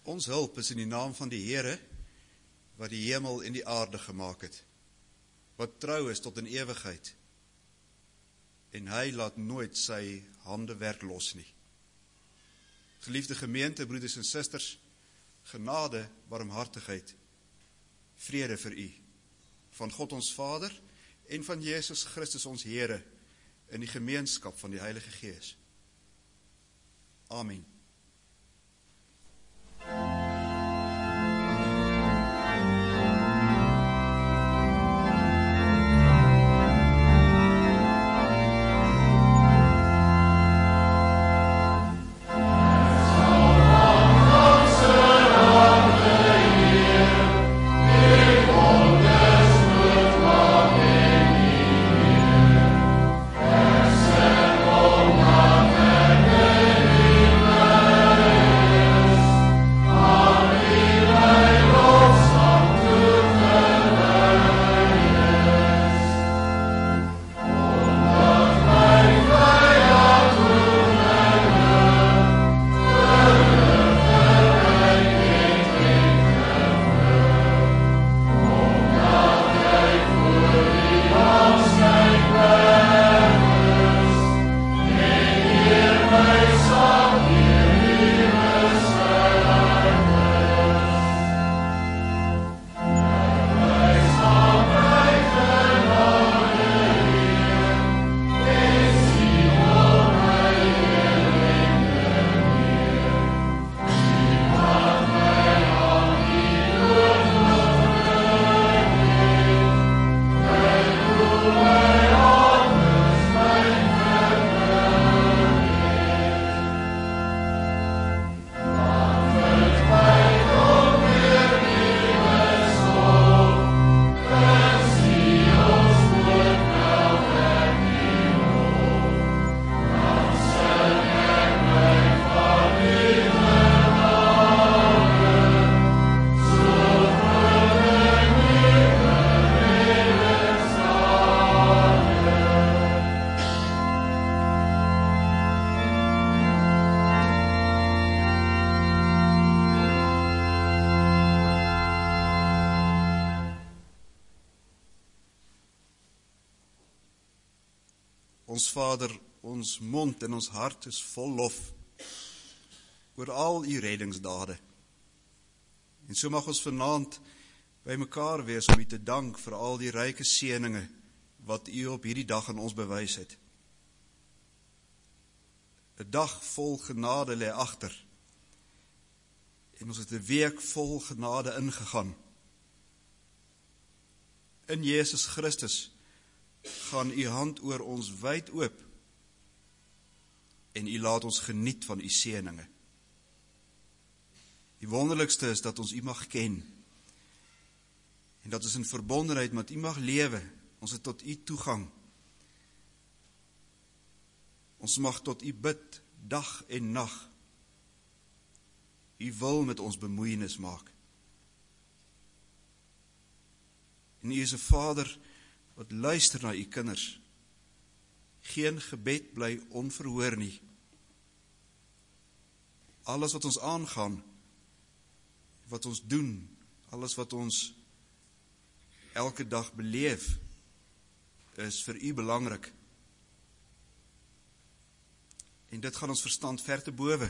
Ons hulp is in die naam van die Here, wat die hemel en die aarde gemaak het, wat trou is tot in ewigheid, en hy laat nooit sy handewerk los nie. Geliefde gemeente, broeders en susters, genade, barmhartigheid, vrede vir u, van God ons Vader, en van Jesus Christus ons Here, in die gemeenskap van die Heilige Gees. Amen. Ons Vader, ons mond en ons hart is vol lof oor al u reddingsdade. En so mag ons vanaand by mekaar wees om u te dank vir al die ryke seëninge wat u op hierdie dag aan ons bewys het. 'n Dag vol genade lê agter. En ons het 'n week vol genade ingegaan. In Jesus Christus gaan u hand oor ons wyd oop en u laat ons geniet van u seëninge. Die wonderlikste is dat ons u mag ken en dat ons in verbondenheid met u mag lewe. Ons het tot u toegang. Ons mag tot u bid dag en nag. U wil met ons bemoeienis maak. En u is 'n Vader wat luister na u kinders. Geen gebed bly onverhoor nie. Alles wat ons aangaan, wat ons doen, alles wat ons elke dag beleef, is vir u belangrik. En dit gaan ons verstand ver te bowe.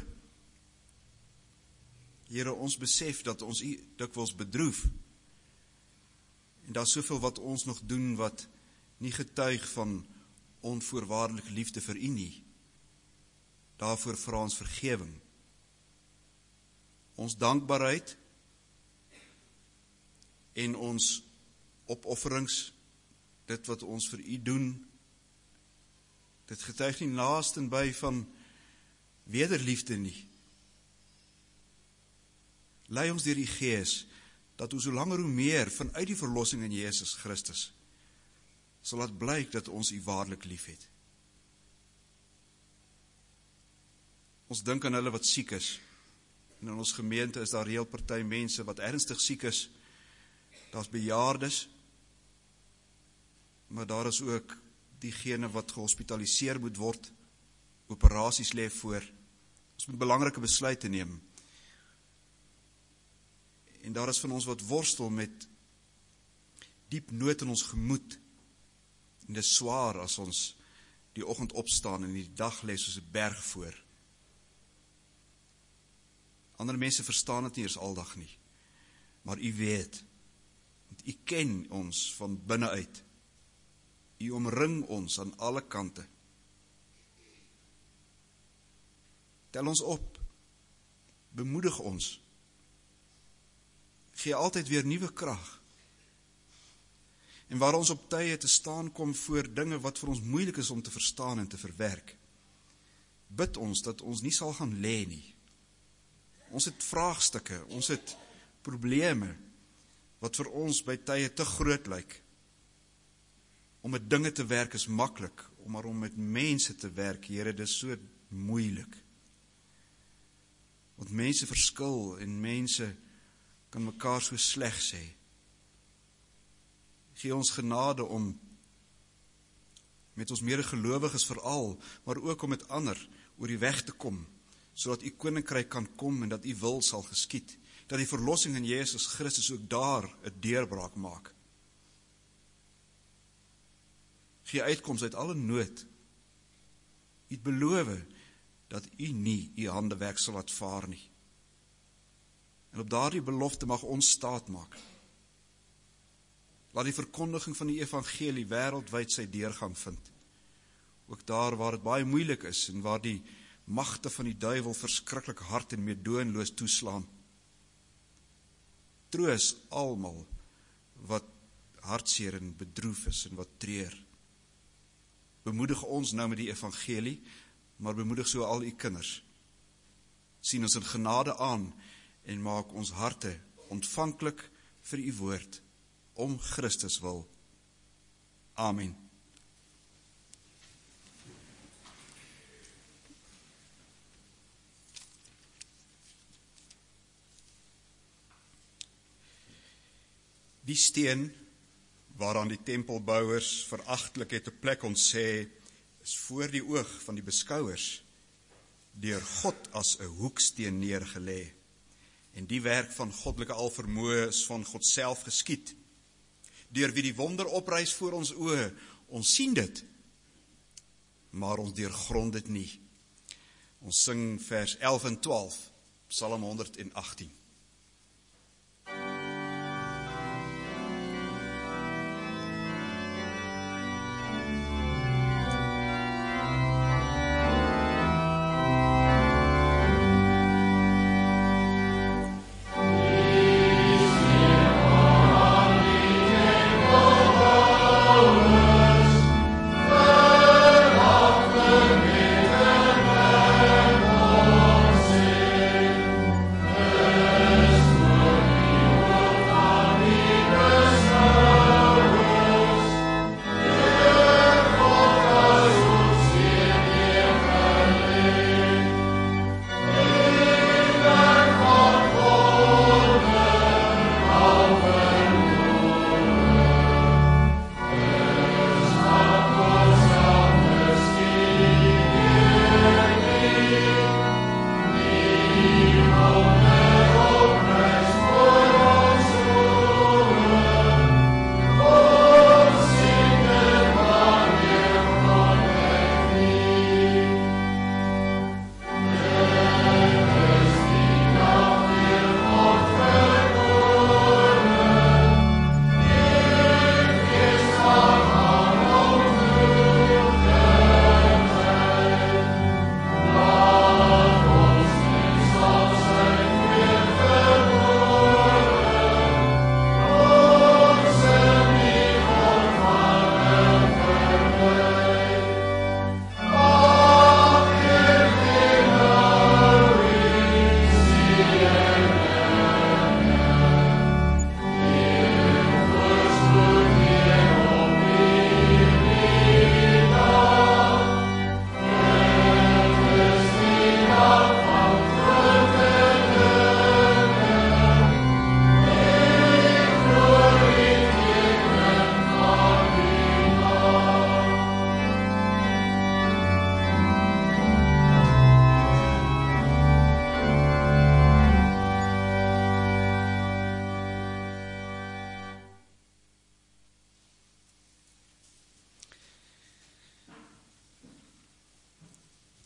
Here, ons besef dat ons u dikwels bedroef. En daar is soveel wat ons nog doen wat nie getuig van onvoorwaardelike liefde vir u nie. Daarvoor vra ons vergewing. Ons dankbaarheid en ons opofferings, dit wat ons vir u doen, dit getuig nie naastenby van wederliefde nie. Lei ons deur die Gees, dat ons hoe langer hoe meer vanuit die verlossing in Jesus Christus sal laat blyk dat ons u waarlik lief het. Ons dink aan hulle wat siek is. En in ons gemeente is daar heel party mense wat ernstig siek is. Daar's bejaardes, maar daar is ook diegene wat gehospitaliseer moet word. Operasies lê voor. Ons moet belangrike besluite neem. En daar is van ons wat worstel met diep nood in ons gemoed. En dit is swaar as ons die oggend opstaan en die dag lê soos 'n berg voor. Ander mense verstaan dit nie eers aldag nie. Maar u weet, want u ken ons van binne uit. U omring ons aan alle kante. Tel ons op, bemoedig ons, gee altyd weer nuwe krag. En waar ons op tye te staan kom voor dinge wat vir ons moeilik is om te verstaan en te verwerk, bid ons dat ons nie sal gaan lê nie. Ons het vraagstukke, ons het probleme, wat vir ons by tye te groot lyk. Om met dinge te werk is maklik, maar om met mense te werk, Here, dit is so moeilik. Want mense verskil en mense kan mekaar so sleg sê. Gee ons genade om met ons medegelowiges veral, maar ook om met ander oor die weg te kom, sodat u koninkryk kan kom en dat u wil sal geskied, dat die verlossing in Jesus Christus ook daar 'n deurbraak maak. Gee uitkoms uit alle nood. U het beloof dat u nie u handewerk sal laat vaar nie. En op daardie belofte mag ons staat maak. Laat die verkondiging van die evangelie wêreldwyd sy deurgang vind. Ook daar waar dit baie moeilik is en waar die magte van die duiwel verskriklik hard en meedoenloos toeslaan. Troos almal wat hartseer en bedroef is en wat treur. Bemoedig ons nou met die evangelie, maar bemoedig so al u kinders. Sien ons in genade aan en maak ons harte ontvanklik vir u woord, om Christus wil. Amen. Die steen waaraan die tempelbouers veragtelik het 'n plek ontsê, is voor die oog van die beskouers deur God as 'n hoeksteen neergelê. En die werk van goddelike alvermoë is van God self geskied. Deur wie die wonder oprys voor ons oë, ons sien dit, maar ons deurgrond dit nie. Ons sing vers 11 en 12, Psalm 118. Amen.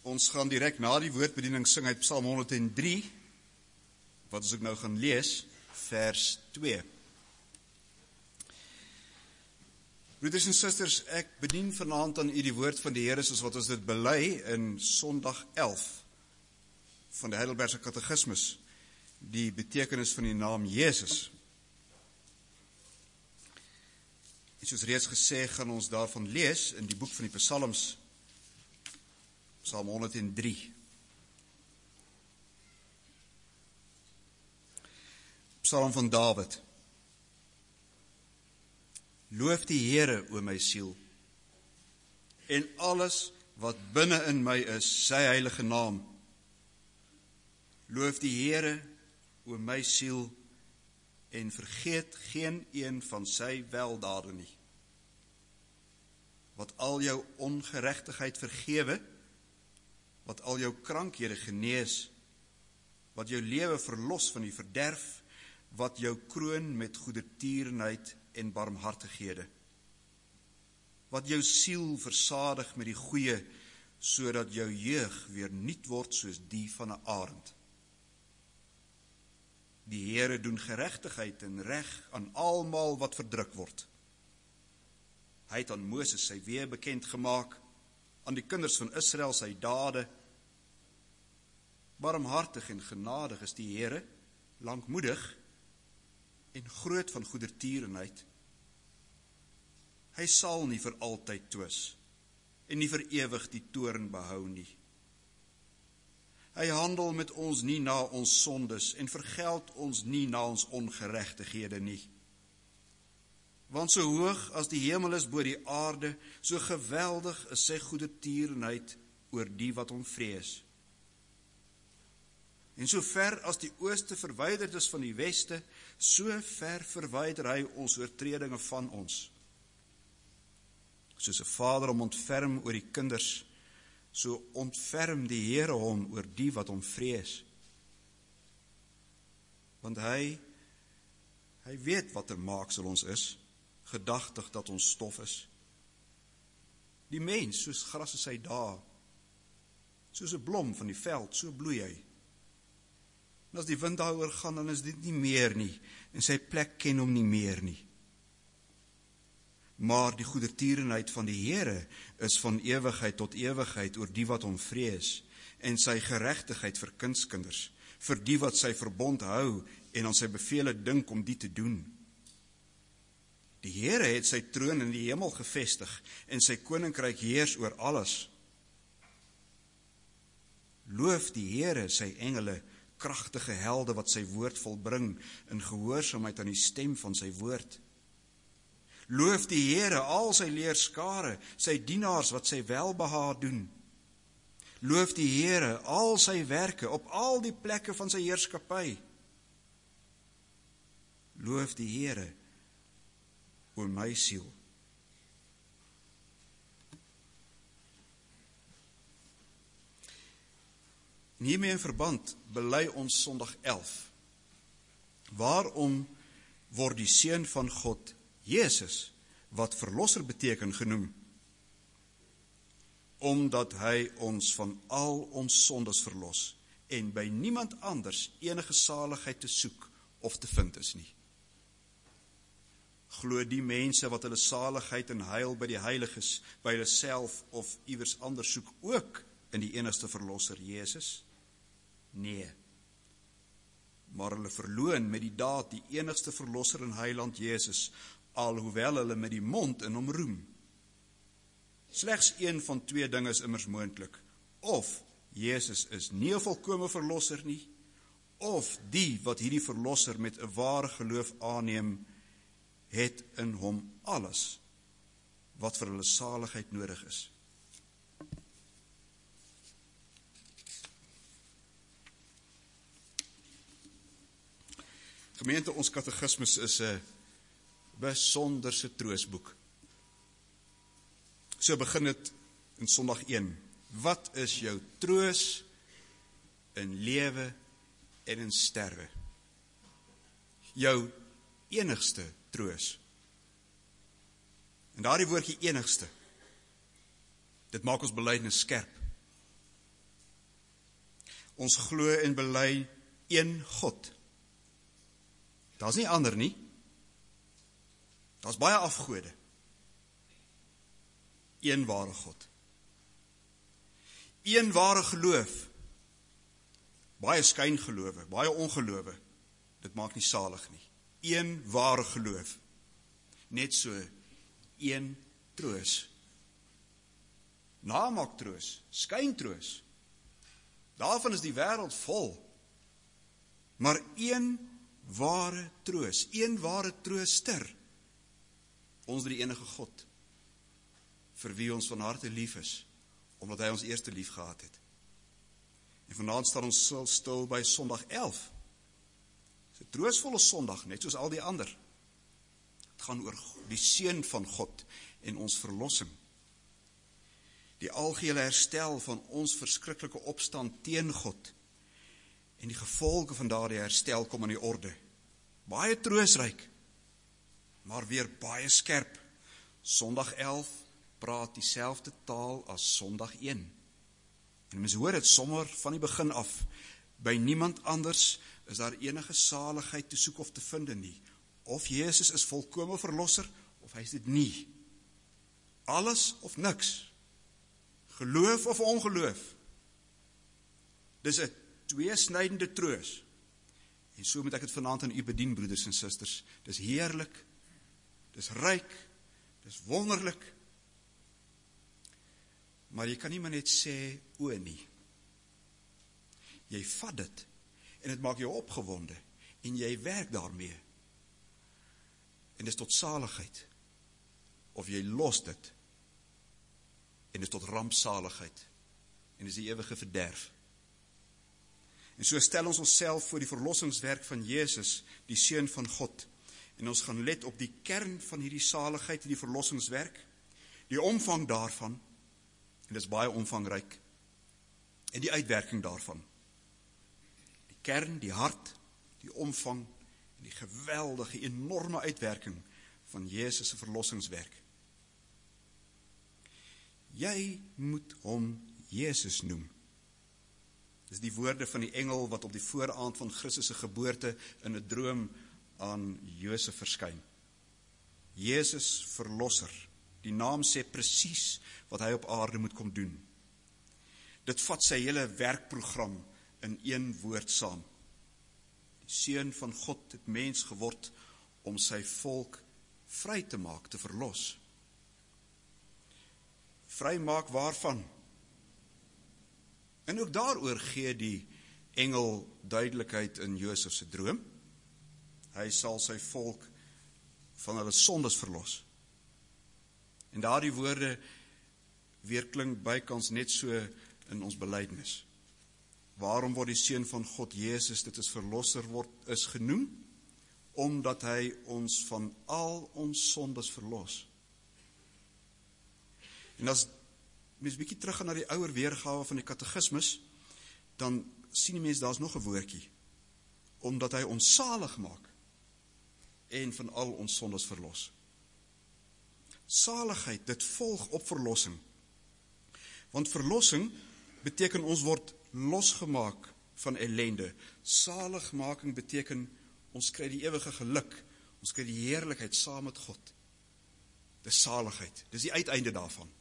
Ons gaan direk na die woordbediening sing uit Psalm 103, wat ons ook nou gaan lees, vers 2. Broeders en susters, ek bedien vanaand aan u die woord van die Here soos wat ons dit bely in Sondag 11 van die Heidelbergse Katekismus, die betekenis van die naam Jesus. En soos reeds gesê, gaan ons daarvan lees in die boek van die Psalms, Psalm 103. Psalm van Dawid. Loof die Here, o my siel, en alles wat binne in my is, sy heilige naam. Loof die Here, o my siel, en vergeet geen een van sy weldade nie. Wat al jou ongeregtigheid vergewe, wat al jou krankhede genees, wat jou lewe verlos van die verderf, wat jou kroon met goedertierenheid en barmhartighede, wat jou siel versadig met die goeie, sodat jou jeug weer nuut word soos die van 'n arend. Die Here doen geregtigheid en reg aan almal wat verdruk word. Hy het aan Moses sy weë bekend gemaak, aan die kinders van Israel sy dade. Barmhartig en genadig is die Here, lankmoedig en groot van goedertierenheid. Hy sal nie vir altyd twis en nie vir ewig die toorn behou nie. Hy handel met ons nie na ons sondes en vergeld ons nie na ons ongeregtighede nie. Want so hoog as die hemel is bo die aarde, so geweldig is sy goedertierenheid oor die wat hom vrees. En so ver as die ooste verwyderd is van die weste, so ver verwyder hy ons oortredinge van ons. Soos 'n vader hom ontferm oor die kinders, so ontferm die Here hom oor die wat hom vrees. Want hy weet wat maaksel ons is, gedagtig dat ons stof is. Die mens, soos gras is sy dae, soos 'n blom van die veld, so bloei hy. En as die wind daaroor gaan, dan is dit nie meer nie, en sy plek ken hom nie meer nie. Maar die goedertierenheid van die Here is van ewigheid tot ewigheid oor die wat hom vrees, en sy geregtigheid vir kindskinders, vir die wat sy verbond hou en aan sy bevele dink om die te doen. Die Here het sy troon in die hemel gevestig en sy koninkryk heers oor alles. Loof die Here sy engele, kragtige helde wat sy woord volbring in gehoorsaamheid aan die stem van sy woord. Loof die Here al sy leerskare, sy dienaars wat sy welbehaag doen. Loof die Here al sy werke op al die plekke van sy heerskappy. Loof die Here, o my siel. En hiermee in verband bely ons Sondag 11. Waarom word die Seun van God, Jesus, wat verlosser beteken genoem? Omdat hy ons van al ons sondes verlos en by niemand anders enige saligheid te soek of te vind is nie. Glo die mense wat hulle saligheid en heil by die heiliges, by hulle self of iewers anders soek, ook in die enigste verlosser Jesus? Nee. Maar hulle verloon met die daad die enigste verlosser en heiland Jesus, alhoewel hulle met die mond in hom roem. Slegs een van twee dinge is immers moontlik. Of Jesus is nie 'n volkome verlosser nie, of die wat hierdie verlosser met 'n ware geloof aanneem, het in hom alles wat vir hulle saligheid nodig is. Gemeente, ons katekismus is 'n besonderse troostboek. So begin dit in Sondag 1. Wat is jou troos in lewe en in sterwe? Jou enigste troos. En daardie woordjie enigste, dit maak ons belydenis skerp. Ons glo en bely een God. Daar's nie ander nie. Daar's baie afgode. Een ware God. Een ware geloof. Baie skyngelowe, baie ongelowe. Dit maak nie salig nie. Een ware geloof. Net so, een troos. Namaak troos, skyn troos. Daarvan is die wêreld vol. Maar een ware troos, een ware trooster. Ons die enige God, vir wie ons van harte lief is, omdat hy ons eerste lief gehad het. En vanaand staan ons stil by Sondag 11. Dis 'n troostvolle Sondag, net soos al die ander. Het gaan oor die Seun van God en ons verlossing. Die algehele herstel van ons verskriklike opstand teen God. En die gevolge van daardie herstel kom aan die orde. Baie troostryk, maar weer baie skerp. Sondag 11 praat dieselfde taal as Sondag 1. En mens hoor het sommer van die begin af. By niemand anders is daar enige saligheid te soek of te vind nie. Of Jesus is volkome verlosser, of hy is dit nie. Alles of niks. Geloof of ongeloof. Dis 'n tweesnydende troos. En so moet ek dit vanaand aan u bedien, broeders en susters. Dis heerlik, dis ryk, dis wonderlik. Maar jy kan nie maar net sê, o nie. Jy vat dit, en dit maak jou opgewonde, en jy werk daarmee. En dis tot saligheid. Of jy los dit, en dis tot rampsaligheid. En dis die ewige verderf. En so stel ons onsself voor die verlossingswerk van Jesus, die Seun van God. En ons gaan let op die kern van hierdie saligheid, die verlossingswerk, die omvang daarvan, en dit is baie omvangryk, en die uitwerking daarvan. Die kern, die hart, die omvang, en die geweldige, enorme uitwerking van Jesus' verlossingswerk. Jy moet hom Jesus noem. Dis die woorde van die engel wat op die vooraand van Christus' geboorte in 'n droom aan Josef verskyn. Jesus verlosser. Die naam sê presies wat hy op aarde moet kom doen. Dit vat sy hele werkprogram in een woord saam. Die Seun van God het mens geword om sy volk vry te maak, te verlos. Vry maak waarvan? En ook daaroor gee die engel duidelikheid in Josef se droom. Hy sal sy volk van hulle sondes verlos. En daardie woorde weerklink bykans net so in ons belydenis. Waarom word die Seun van God Jesus, dit is verlosser is genoem? Omdat hy ons van al ons sondes verlos. En as mens bietjie teruggaan na die ouer weergawe van die katekismus, dan sien die mens daar's nog 'n woordjie. Omdat hy ons salig maak en van al ons sondes verlos. Saligheid, dit volg op verlossing. Want verlossing beteken ons word losgemaak van ellende. Saligmaking beteken ons kry die ewige geluk, ons kry die heerlikheid saam met God. Dis saligheid, dis die uiteinde daarvan.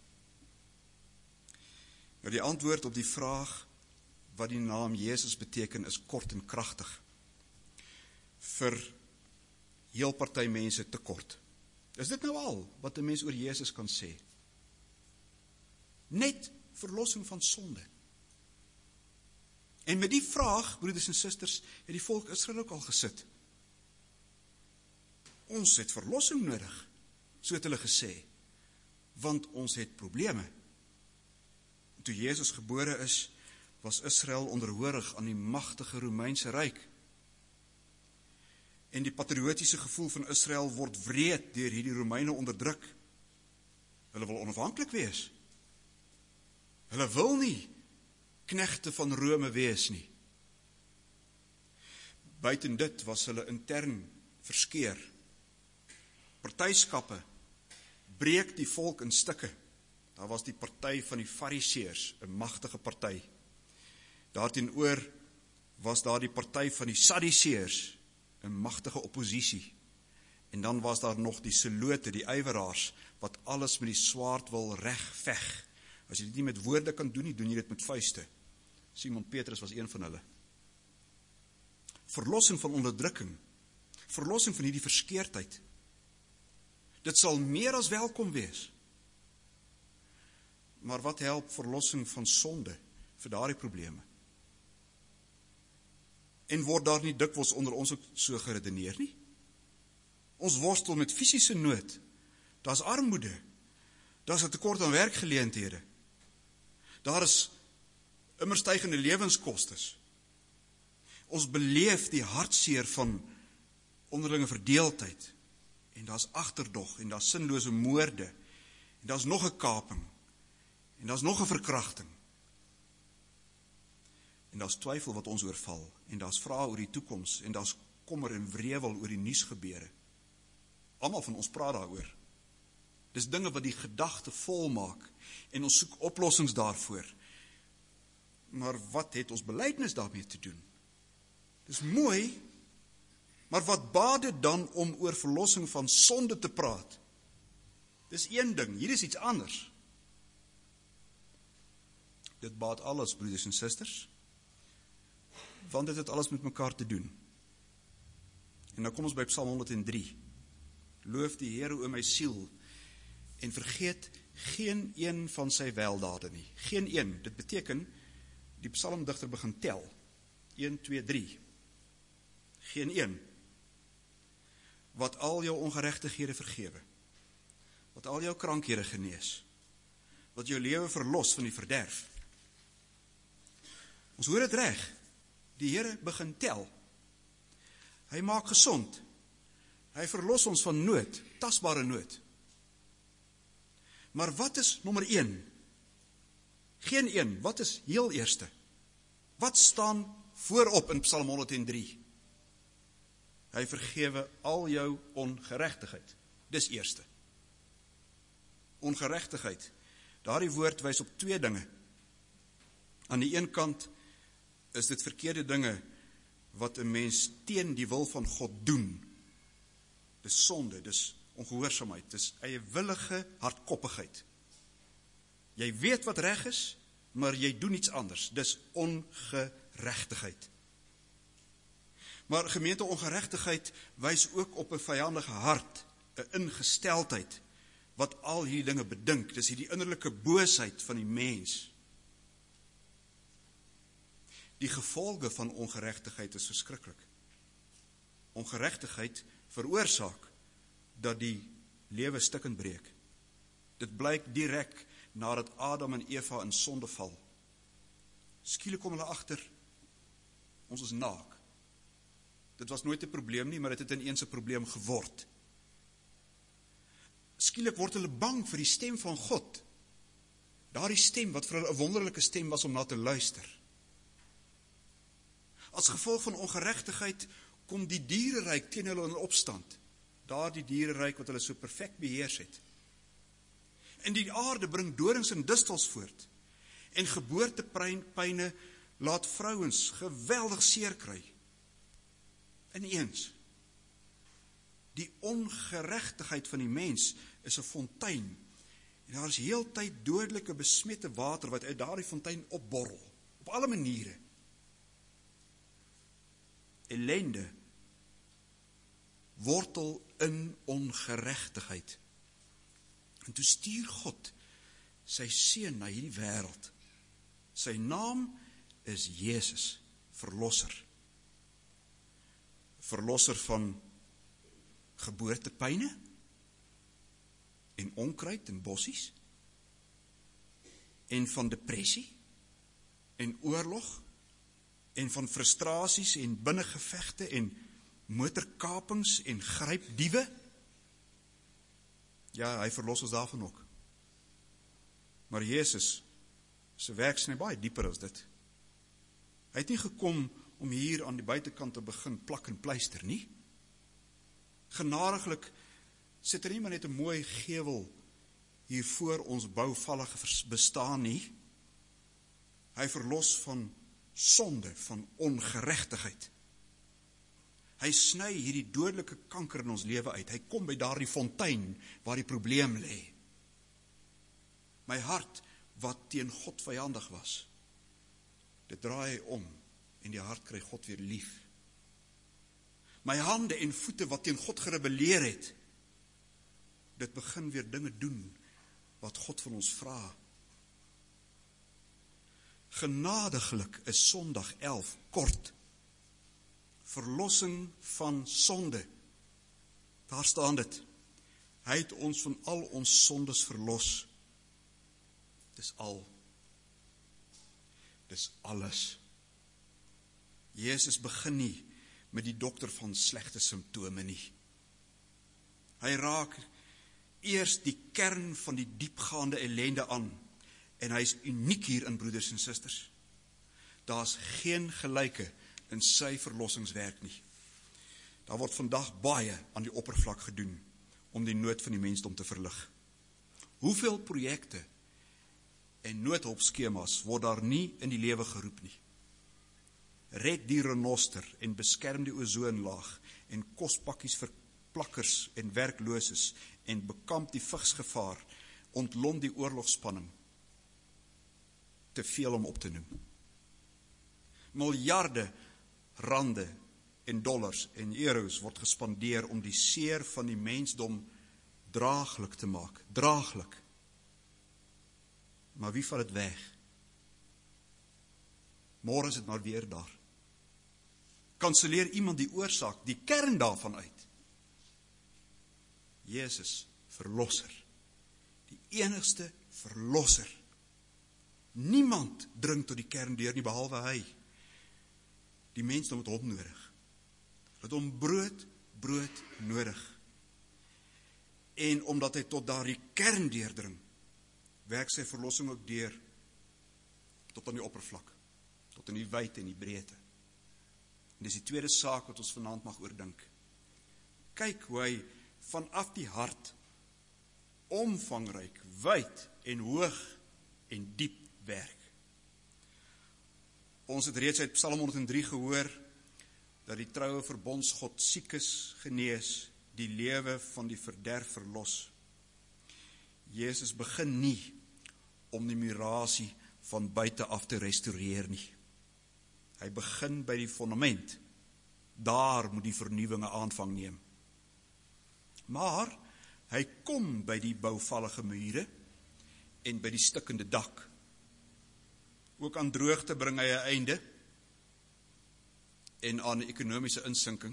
Nou die antwoord op die vraag wat die naam Jesus beteken is kort en kragtig. Vir heel party mense te kort. Is dit nou al wat 'n mens oor Jesus kan sê? Net verlossing van sonde. En met die vraag, broeders en susters, het die volk Israel ook al gesit. Ons het verlossing nodig, so het hulle gesê, want ons het probleme. Toe Jesus gebore is, was Israel onderhoorig aan die magtige Romeinse ryk. En die patriotiese gevoel van Israel word wreed deur hierdie Romeine onderdruk. Hulle wil onafhanklik wees. Hulle wil nie knegte van Rome wees nie. Buiten dit was hulle intern verskeer. Partyskappe breek die volk in stukke. Daar was die party van die Fariseërs, 'n magtige party. Daarteenoor was daar die party van die Sadduseërs, 'n magtige oppositie. En dan was daar nog die Zelote, die ywerraars, wat alles met die swaard wil regveg. As jy dit nie met woorde kan doen nie, doen jy dit met vuiste. Simon Petrus was een van hulle. Verlossing van onderdrukking, verlossing van hierdie verskeerdheid. Dit sal meer as welkom wees. Maar wat help verlossing van sonde vir daardie probleme? En word daar nie dikwels onder ons ook so geredeneer nie? Ons worstel met fisiese nood. Daar's armoede. Daar's 'n tekort aan werkgeleenthede. Daar is immer stygende lewenskostes. Ons beleef die hartseer van onderlinge verdeeldheid. En daar's agterdog, en daar's sinlose moorde, en daar's nog 'n kaping, en daar's nog 'n verkrachting. En daar's twyfel wat ons oorval, en daar's vrae oor die toekoms, en daar's kommer en wrevel oor die nuusgebeure. Almal van ons praat daaroor. Dis dinge wat die gedagte volmaak, en ons soek oplossings daarvoor. Maar wat het ons belydenis daarmee te doen? Dis mooi, maar wat baat dit dan om oor verlossing van sonde te praat? Dis een ding, hier is iets anders. Dit baat alles, broeders en susters, want dit het alles met mekaar te doen. En nou kom ons by Psalm 103. Loof die Here, o my siel, en vergeet geen een van sy weldade nie. Geen een, dit beteken, die psalmdigter begin tel. 1, 2, 3. Geen een. Wat al jou ongeregtighede vergewe. Wat al jou krankhede genees. Wat jou lewe verlos van die verderf. Ons hoor dit reg. Die Here begin tel. Hy maak gesond. Hy verlos ons van nood, tasbare nood. Maar wat is nommer 1? Geen een, wat is heel eerste? Wat staan voorop in Psalm 103? Hy vergewe al jou ongeregtigheid. Dis eerste. Ongeregtigheid. Daardie woord wys op 2 dinge. Aan die een kant is dit verkeerde dinge wat 'n mens teen die wil van God doen. Dis sonde, dis ongehoorsaamheid, dis eiewillige hardkoppigheid. Jy weet wat reg is, maar jy doen iets anders. Dis ongeregtigheid. Maar gemeente, ongeregtigheid wys ook op 'n vyandige hart, 'n ingesteldheid, wat al hierdie dinge bedink. Dis hierdie innerlike boosheid van die mens. Die gevolge van ongeregtigheid is verskriklik. Ongeregtigheid veroorsaak dat die lewe stukkend breek. Dit blyk direk nadat Adam en Eva in sonde val. Skielik kom hulle agter, ons is naak. Dit was nooit 'n probleem nie, maar dit het ineens 'n probleem geword. Skielik word hulle bang vir die stem van God. Daardie stem wat vir hulle 'n wonderlike stem was om na te luister. As gevolg van ongeregtigheid kom die diereryk teen hulle in opstand. Daardie diereryk wat hulle so perfek beheers het. En die aarde bring dorings en distels voort. En geboortepyne laat vrouens geweldig seer kry. Ineens. Die ongeregtigheid van die mens is 'n fontein. En daar is heeltyd dodelike besmette water wat uit daardie fontein opborrel. Op alle maniere. Ellende wortel in ongeregtigheid. En toe stuur God sy seun na hierdie wêreld. Sy naam is Jesus, verlosser. Verlosser van geboortepyne en onkruid en bossies en van depressie en oorlog en van frustrasies en binnengevegte en motorkapings en grypdiewe. Ja, hy verlos ons daarvan ook. Maar Jesus se werk sny baie dieper as dit. Hy het nie gekom om hier aan die buitekant te begin plak en pleister nie. Genadiglik sit er nie maar net 'n mooi gevel hier voor ons bouvallige bestaan nie. Hy verlos van sonde, van ongeregtigheid. Hy sny hierdie dodelike kanker in ons lewe uit. Hy kom by daardie fontein waar die probleem lê. My hart wat teen God vyandig was, dit draai hy om en die hart kry God weer lief. My hande en voete wat teen God gerebelleer het, dit begin weer dinge doen wat God van ons vra. Genadiglik is Sondag 11 kort. Verlossing van sonde. Daar staan dit. Hy het ons van al ons sondes verlos. Dis al. Dis alles. Jesus begin nie met die dokter van slegte simptome nie. Hy raak eers die kern van die diepgaande ellende aan. En hy is uniek hierin, broeders en susters. Daar's geen gelyke in sy verlossingswerk nie. Daar word vandag baie aan die oppervlak gedoen om die nood van die mensdom te verlig. Hoeveel projekte en noodhulpskemas word daar nie in die lewe geroep nie? Red die renoster en beskerm die ozoonlaag en kospakkies vir plakkers en werklooses en bekamp die vigsgevaar, ontlont die oorlogspanning. Te veel om op te noem. Miljarde rande en dollars en euro's word gespandeer om die seer van die mensdom draaglik te maak. Draaglik. Maar wie vat dit weg? Môre is dit maar weer daar. Kanselleer iemand die oorsaak, die kern daarvan uit. Jesus, verlosser. Die enigste verlosser. Niemand dring tot die kern deur nie, behalwe hy. Die mensdom het hom nodig. Het hom brood nodig. En omdat hy tot daardie kern deurdring, werk sy verlossing ook deur tot aan die oppervlak, tot in die wyd en die breedte. En dis die tweede saak wat ons vanaand mag oordink. Kyk hoe hy vanaf die hart omvangryk, wyd en hoog en diep werk. Ons het reeds uit Psalm 103 gehoor dat die troue verbondsgod siekes genees, die lewe van die verderf verlos. Jesus begin nie om die murasie van buite af te restaureer nie. Hy begin by die fondament. Daar moet die vernuwinge aanvang neem. Maar hy kom by die bouvallige mure en by die stikkende dak. Ook aan droogte bring hy 'n einde en aan ekonomiese insinking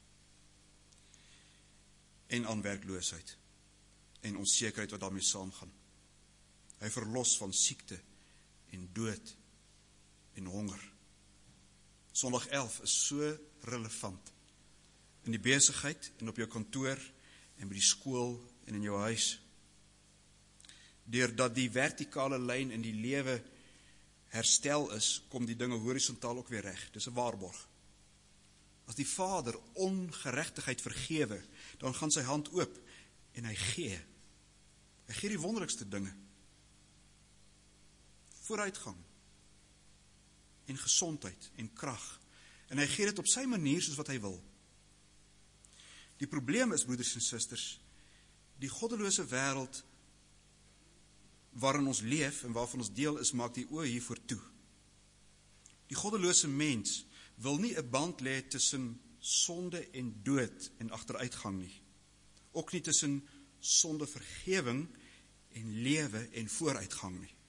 en aan werkloosheid en onsekerheid wat daarmee saamgaan. Hy verlos van siekte en dood en honger. Sondag 11 is so relevant in die besigheid en op jou kantoor en by die skool en in jou huis. Deurdat die vertikale lyn in die lewe herstel is, kom die dinge horisontaal ook weer reg. Dis 'n waarborg. As die Vader ongeregtigheid vergewe, dan gaan sy hand oop en hy gee. Hy gee die wonderlikste dinge. Vooruitgang en gesondheid en krag. En hy gee dit op sy manier soos wat hy wil. Die probleem is, broeders en susters, die goddelose wêreld waarin ons leef en waarvan ons deel is, maak die oë hiervoor toe. Die goddelose mens wil nie 'n band lê tussen sonde en dood en agteruitgang nie. Ook nie tussen sondevergewing en lewe en vooruitgang nie.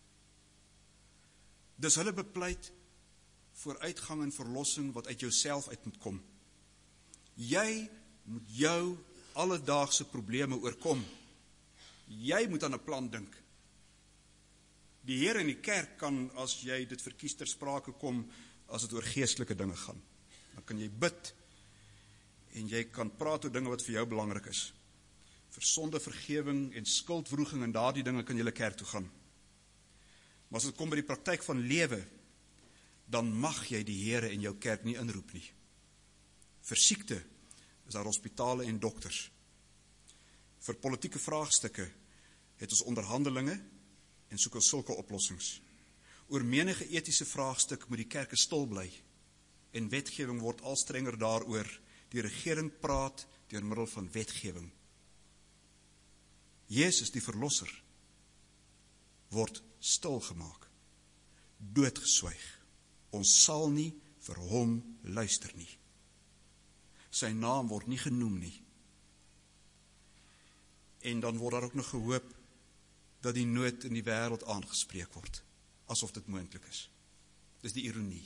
Dus hulle bepleit vooruitgang en verlossing wat uit jouself uit moet kom. Jy moet jou alledaagse probleme oorkom. Jy moet aan 'n plan dink. Die Here in die kerk kan, as jy dit verkies, ter sprake kom as dit oor geestelike dinge gaan. Dan kan jy bid en jy kan praat oor dinge wat vir jou belangrik is. Vir sondevergewing en skuldwroeging en daardie dinge kan jy kerk toe gaan. Maar as dit kom by die praktyk van lewe, dan mag jy die Here in jou kerk nie inroep nie. Vir siekte is daar hospitale en dokters. Vir politieke vraagstukke het ons onderhandelinge en soek ons sulke oplossings. Oor menige etiese vraagstuk moet die kerke stil bly en wetgewing word al strenger daaroor. Die regering praat deur middel van wetgewing. Jesus, die verlosser, word stilgemaak, doodgeswyg. Ons sal nie vir hom luister nie. Sy naam word nie genoem nie. En dan word daar ook nog gehoop dat die nood in die wêreld aangespreek word, asof dit moontlik is. Dis die ironie.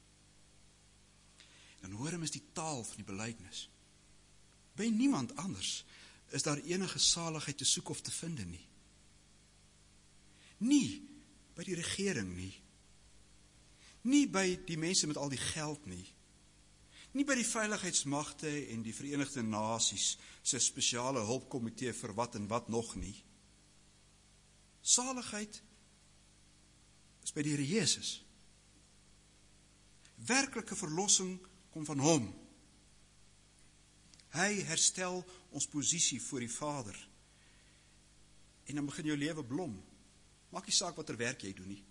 Dan hoor hom is die taal van die belydenis. By niemand anders is daar enige saligheid te soek of te vind nie. Nie by die regering nie. Nie by die mense met al die geld nie. Nie by die veiligheidsmagte en die Verenigde Nasies se spesiale hulpkomitee vir wat en wat nog nie. Saligheid is by die Here Jesus. Werklike verlossing kom van hom. Hy herstel ons posisie voor die Vader. En dan begin jou lewe blom. Maak nie saak watter werk jy doen nie.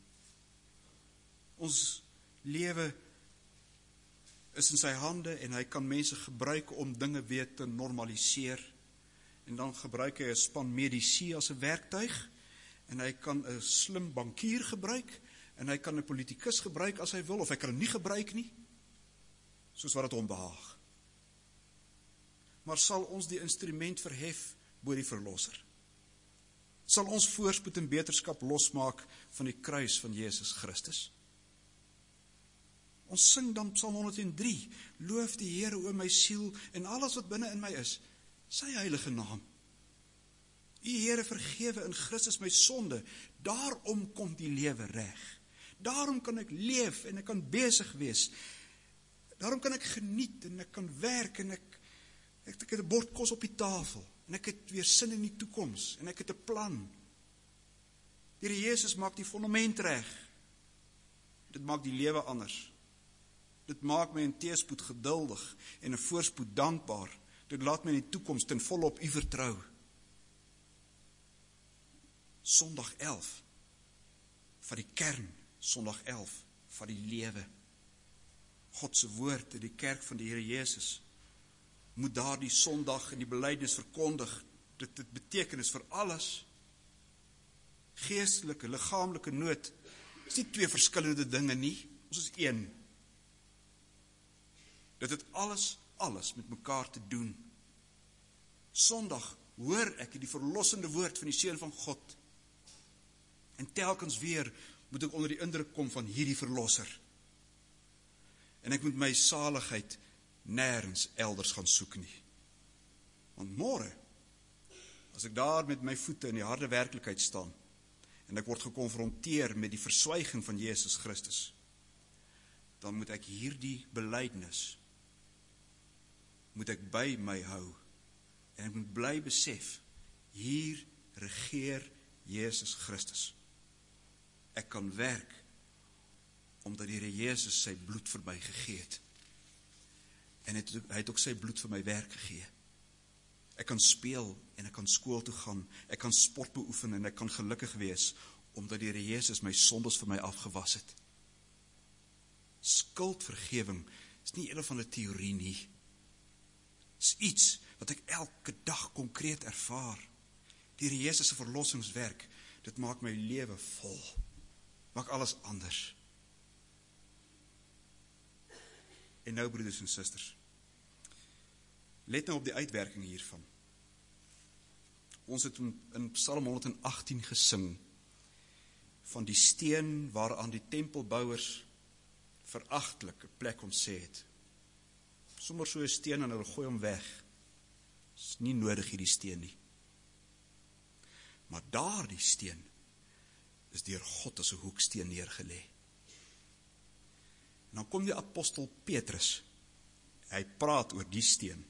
Ons lewe is in sy hande en hy kan mense gebruik om dinge weer te normaliseer. En dan gebruik hy 'n span medici as 'n werktuig en hy kan 'n slim bankier gebruik en hy kan 'n politikus gebruik as hy wil of hy kan hom nie gebruik nie, soos wat dit hom behaag. Maar sal ons die instrument verhef bo die verlosser? Sal ons voorspoed en beterskap losmaak van die kruis van Jesus Christus? Ons sing dan Psalm 103, loof die Here o my siel en alles wat binne in my is, sy heilige naam. U Here vergewe in Christus my sonde, daarom kom die lewe reg. Daarom kan ek leef en ek kan besig wees. Daarom kan ek geniet en ek kan werk en ek het 'n bord kos op die tafel en ek het weer sin in die toekoms en ek het 'n plan. Die Here Jesus maak die fondament reg. Dit maak die lewe anders. Dit maak my in teëspoed geduldig en in voorspoed dankbaar. Dit laat my in die toekoms ten volle op U vertrou. Sondag 11 van die kern, Sondag 11 van die lewe. God se woord in die kerk van die Here Jesus moet daardie Sondag in die belydenis verkondig. Dit betekenis vir alles. Geestelike, liggaamlike nood is nie twee verskillende dinge nie. Ons is een. Dit het alles met mekaar te doen. Sondag hoor ek die verlossende woord van die Seun van God. En telkens weer moet ek onder die indruk kom van hierdie verlosser. En ek moet my saligheid nêrens elders gaan soek nie. Want môre, as ek daar met my voete in die harde werklikheid staan, en ek word gekonfronteer met die verswyging van Jesus Christus, dan moet ek hierdie belydenis moet ek by my hou, en ek moet bly besef, hier regeer Jesus Christus. Ek kan werk, omdat die Here Jesus sy bloed vir my gegee het. En hy het ook sy bloed vir my werk gegee. Ek kan speel, en ek kan skool toe gaan, ek kan sport beoefen, en ek kan gelukkig wees, omdat die Here Jesus my sondes vir my afgewas het. Skuldvergewing is nie een van 'n teorie nie. Is iets wat ek elke dag konkreet ervaar. Die Here Jesus se verlossingswerk, dit maak my lewe vol. Maak alles anders. En nou, broeders en susters, let nou op die uitwerking hiervan. Ons het in Psalm 118 gesing van die steen waaraan die tempelbouers veragtelike plek ontsê het. Sommer so 'n steen en hulle gooi hom weg. Is nie nodig hierdie steen nie. Maar daardie steen is deur God as 'n hoeksteen neergelê. En dan kom die apostel Petrus. Hy praat oor die steen.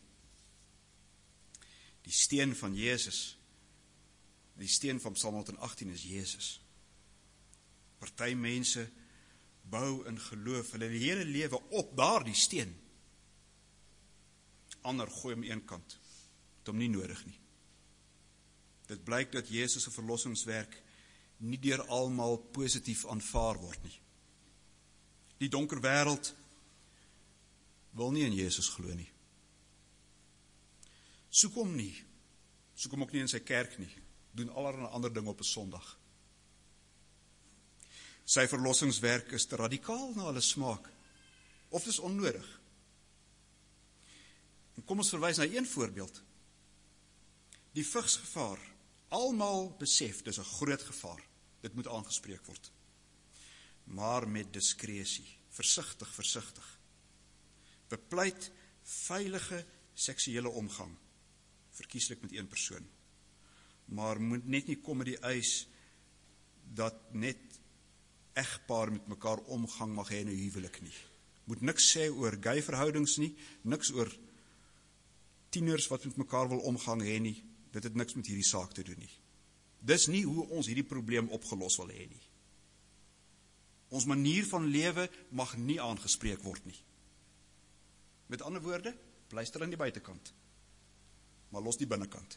Die steen van Jesus. Die steen van Psalm 118 is Jesus. Party mense bou in geloof hulle hele lewe op daardie steen. Ander gooi hom een kant. Het hom nie nodig nie. Dit blyk dat Jesus se verlossingswerk nie deur almal positief aanvaar word nie. Die donker wêreld wil nie in Jesus glo nie. Soek hom nie. Soek hom ook nie in sy kerk nie. Doen allerlei ander dinge op 'n Sondag. Sy verlossingswerk is te radikaal na hulle smaak. Of dis onnodig. En kom ons verwys na een voorbeeld. Die vigsgevaar. Almal besef, dis 'n groot gevaar. Dit moet aangespreek word. Maar met diskresie. Versigtig. Bepleit veilige seksuele omgang. Verkieslik met een persoon. Maar moet net nie kom met die eis dat net egpaar met mekaar omgang mag hê in 'n huwelik nie. Moet niks sê oor gay verhoudings nie, niks oor tieners wat met mekaar wil omgang hê nie. Dit het niks met hierdie saak te doen nie. Dis nie hoe ons hierdie probleem opgelos wil hê nie. Ons manier van lewe mag nie aangespreek word nie. Met ander woorde, bly stil aan die buitekant, maar los die binnekant.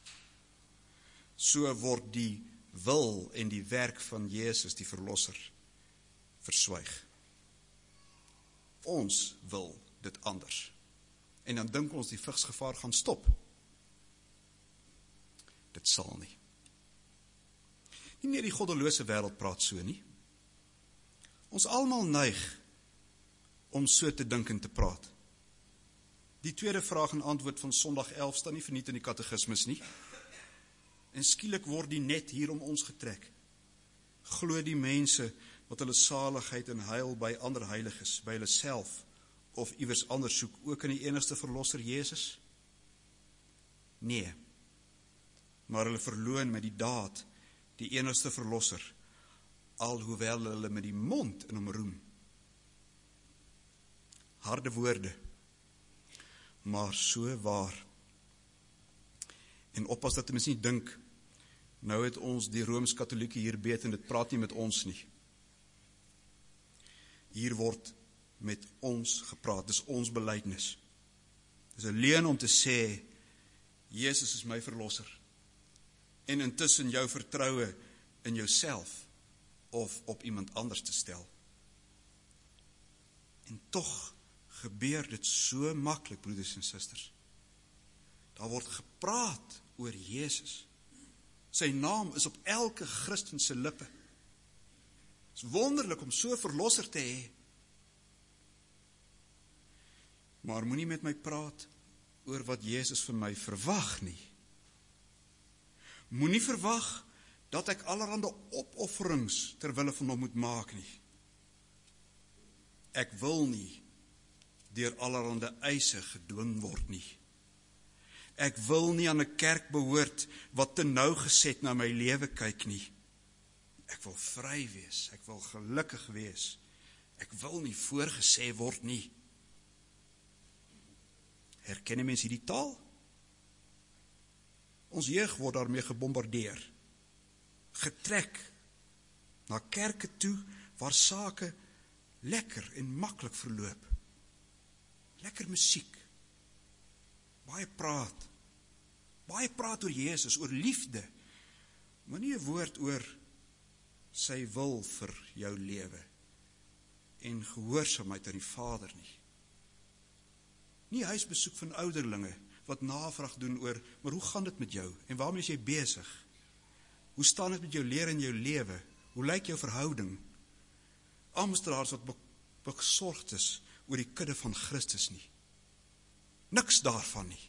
So word die wil en die werk van Jesus, die verlosser, verswyg. Ons wil dit anders. En dan dink ons die vigsgevaar gaan stop. Dit sal nie. Nie meer die goddelose wêreld praat so nie. Ons almal neig om so te dink en te praat. Die tweede vraag en antwoord van Sondag 11 staan nie verniet in die katekismus nie. En skielik word die net hier om ons getrek. Glo die mense wat hulle saligheid en heil by ander heiliges, by hulle self of iewers anders soek, ook in die enigste verlosser Jesus? Nee. Maar hulle verloon met die daad die enigste verlosser, alhoewel hulle met die mond in hom roem. Harde woorde, maar so waar. En oppas dat mens nie dink, nou het ons die Rooms-Katholieke hier beet en dit praat nie met ons nie. Hier word met ons gepraat, dis ons belydenis. Dis 'n leuen om te sê, Jesus is my verlosser. En intussen jou vertroue in jouself of op iemand anders te stel. En tog gebeur dit so maklik, broeders en susters. Daar word gepraat oor Jesus. Sy naam is op elke Christen se lippe. Het is wonderlik om so 'n verlosser te hê. Maar moenie met my praat oor wat Jesus van my verwag nie. Moenie verwag dat ek allerhande opofferings ter wille van hom moet maak nie. Ek wil nie deur allerhande eise gedwing word nie. Ek wil nie aan 'n kerk behoort wat te nougeset na my lewe kyk nie. Ek wil vry wees, ek wil gelukkig wees. Ek wil nie voorgesê word nie. Herken mense hierdie taal? Ons jeug word daarmee gebombardeer. Getrek na kerke toe waar sake lekker en maklik verloop. Lekker musiek. Baie praat oor Jesus, oor liefde, maar nie 'n woord oor sy wil vir jou lewe en gehoorsaamheid aan die Vader nie. Nie huisbesoek van ouderlinge wat navraag doen oor, maar hoe gaan dit met jou en waarmee is jy besig? Hoe staan dit met jou leer in jou lewe? Hoe lyk jou verhouding? Amptdraers wat besorgd is oor die kudde van Christus nie. Niks daarvan nie.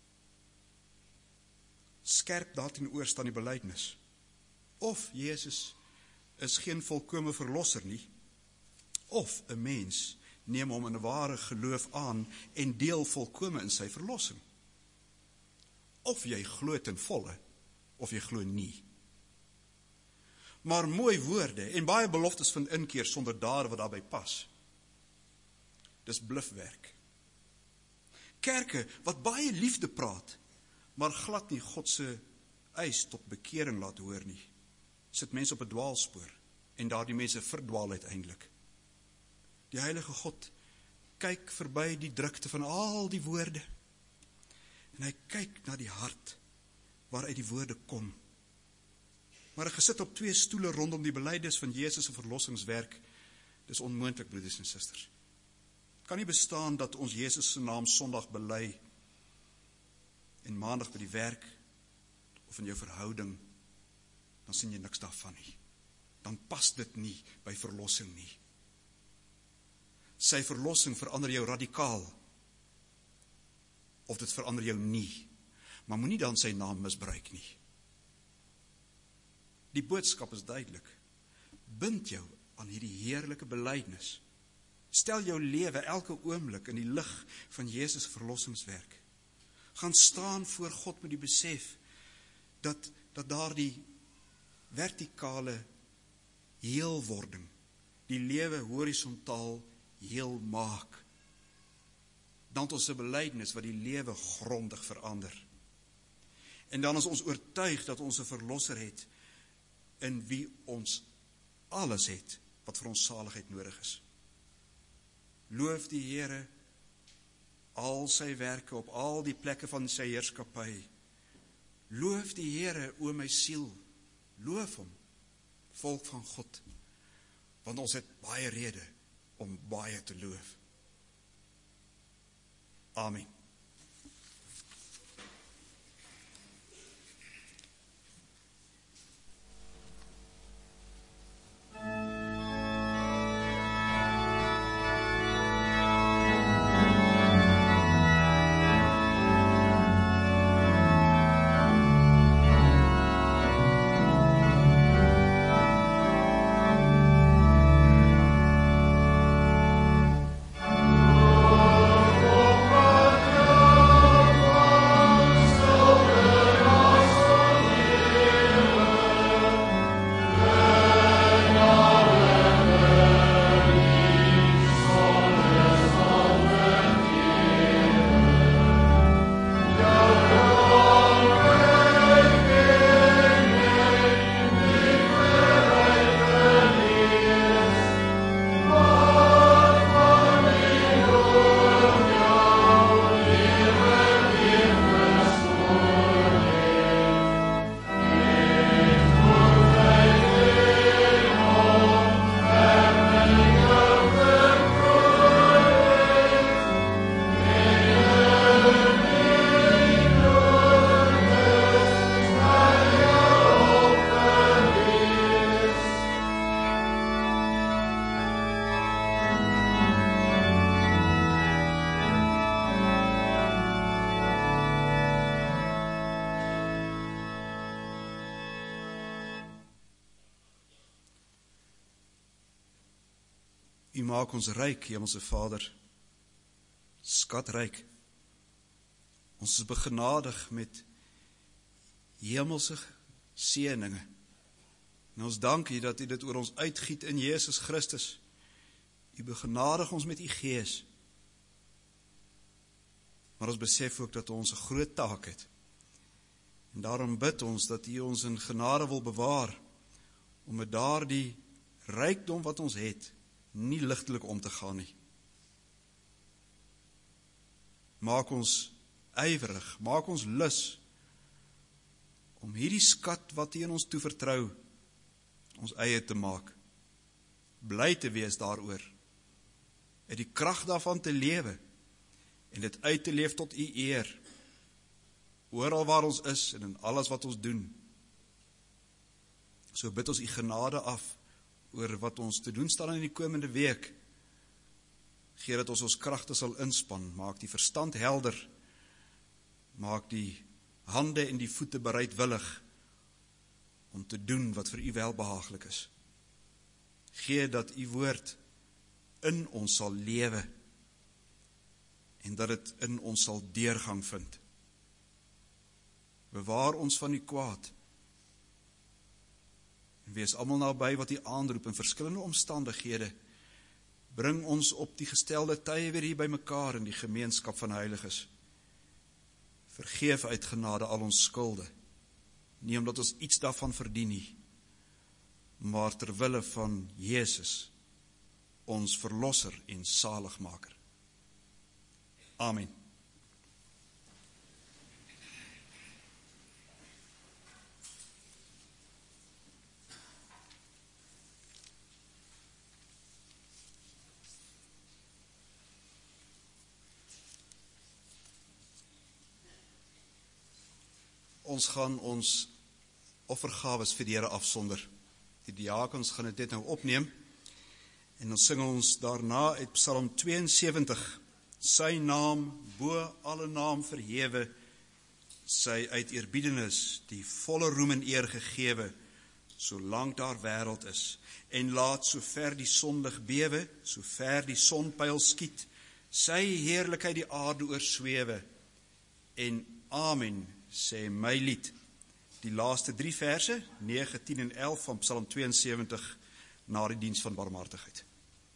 Skerp daarteenoor staan die belydenis. Of Jesus is geen volkome verlosser nie, of 'n mens neem hom in 'n ware geloof aan en deel volkome in sy verlossing. Of jy glo ten volle, of jy glo nie. Maar mooi woorde en baie beloftes van inkeer sonder dade wat daarbey pas. Dis blufwerk. Kerke wat baie liefde praat, maar glad nie God se eis tot bekering laat hoor nie, sit mense op 'n dwaalspoor en daardie mense verdwaal uiteindelik. Die Heilige God kyk verby die drukte van al die woorde en hy kyk na die hart waaruit die woorde kom. Maar 'n gesit op 2 stoele rondom die belydenis van Jesus se verlossingswerk, dis onmoontlik, broeders en susters. Het kan nie bestaan dat ons Jesus se naam Sondag bely en Maandag by die werk of in jou verhouding, dan sien jy niks daarvan nie. Dan pas dit nie by verlossing nie. Sy verlossing verander jou radikaal, of dit verander jou nie, maar moenie dan sy naam misbruik nie. Die boodskap is duidelik. Bind jou aan hierdie heerlike belydenis. Stel jou lewe elke oomblik in die lig van Jesus verlossingswerk. Gaan staan voor God met die besef dat daar die vertikale heelwording, die lewe horisontaal heel maak. Dan ons 'n belydenis wat die lewe grondig verander. En dan is ons oortuig dat ons 'n verlosser het, in wie ons alles het, wat vir ons saligheid nodig is. Loof die Here, al sy werke op al die plekke van sy heerskappy. Loof die Here, o my siel, loof hom, volk van God, want ons het baie rede om baie te loof. Amen. U maak ons ryk, Hemelse Vader, skatryk. Ons is begenadig met hemelse seëninge. En ons dank U dat U dit oor ons uitgiet in Jesus Christus. U begenadig ons met U Gees. Maar ons besef ook dat ons 'n groot taak het. En daarom bid ons dat U ons in genade wil bewaar, om met daardie rykdom wat ons het, nie ligtelik om te gaan nie. Maak ons ywerig, maak ons lus, om hierdie skat wat U in ons toevertrou, ons eie te maak. Bly te wees daaroor, uit die krag daarvan te lewe, en dit uit te leef tot U eer, oral waar ons is, en in alles wat ons doen. So bid ons U genade af, oor wat ons te doen staan in die komende week. Gee dat ons kragte sal inspan, maak die verstand helder, maak die hande en die voete bereidwillig, om te doen wat vir U welbehaaglik is. Gee dat U woord in ons sal lewe, en dat dit in ons sal deurgang vind. Bewaar ons van die kwaad, en wees almal naby wat U aanroep in verskillende omstandighede. Bring ons op die gestelde tye weer hier by mekaar in die gemeenskap van heiliges. Vergeef uit genade al ons skulde, nie omdat ons iets daarvan verdien nie, maar ter wille van Jesus, ons verlosser en saligmaker. Amen. ons gaan ons offergawes vir die Here afsonder. Die diakens gaan dit net nou opneem, en dan sing ons daarna uit Psalm 72, sy naam bo alle naam verhewe, sy uit eerbiedenis die volle roem en eer gegewe, solank daar wêreld is, en laat so ver die sonlig bewe, so ver die sonpyl skiet, sy heerlikheid die aarde oorswewe, en amen, sê my lied. Die laaste 3 verse, 9, 10 en 11 van Psalm 72, na die diens van barmhartigheid.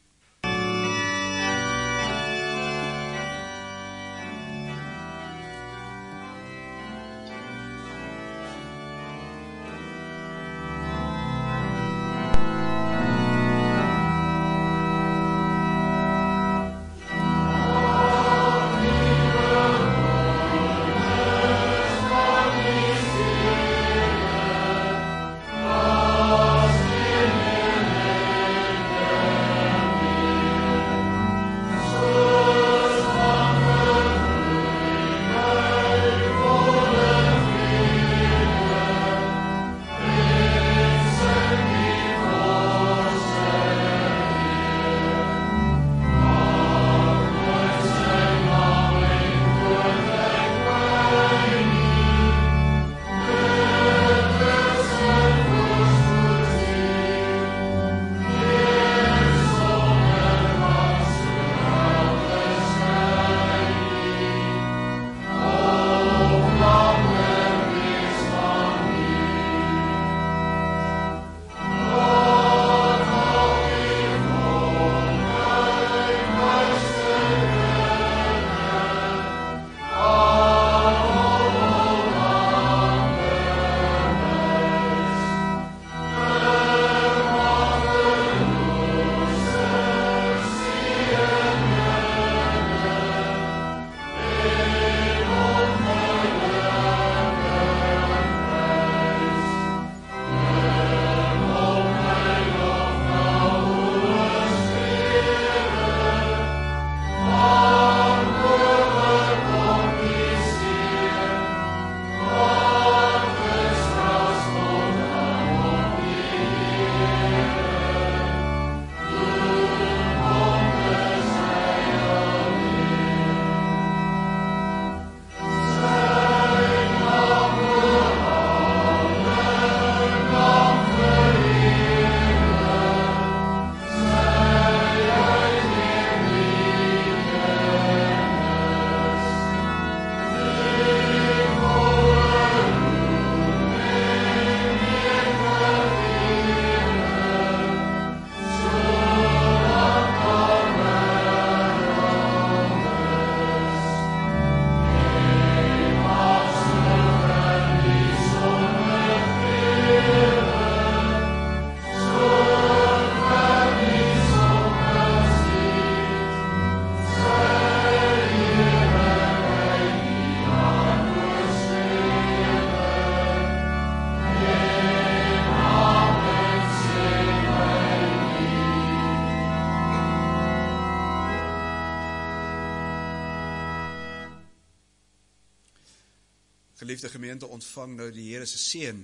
Geliefde gemeente, ontvang nou die Here se seën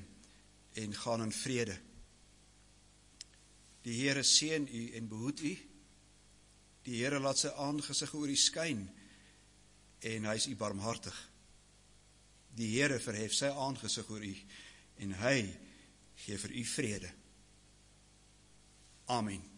en gaan in vrede. Die Here seën u en behoed u. Die Here laat sy aangesig oor u skyn en hy is u barmhartig. Die Here verhef sy aangesig oor u en hy gee vir u vrede. Amen.